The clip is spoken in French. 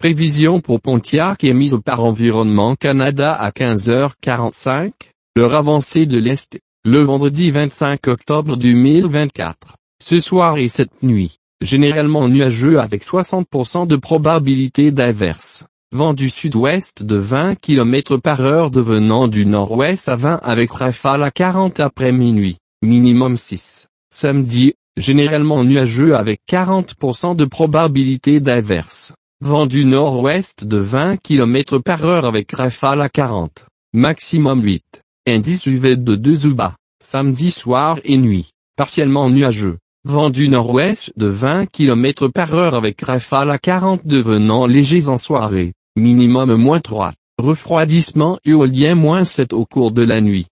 Prévision pour Pontiac émise par Environnement Canada à 15h45, l'heure avancée de l'Est, le vendredi 25 octobre 2024. Ce soir et cette nuit, généralement nuageux avec 60% de probabilité d'averse. Vent du sud-ouest de 20 km/h devenant du nord-ouest à 20 avec rafale à 40 après minuit, minimum 6. Samedi, généralement nuageux avec 40% de probabilité d'averse. Vent du nord-ouest de 20 km/h avec rafale à 40, maximum 8. Indice UV de 2 ou bas. Samedi soir et nuit, partiellement nuageux. Vent du nord-ouest de 20 km/h avec rafale à 40 devenant légers en soirée, minimum -3. Refroidissement éolien -7 au cours de la nuit.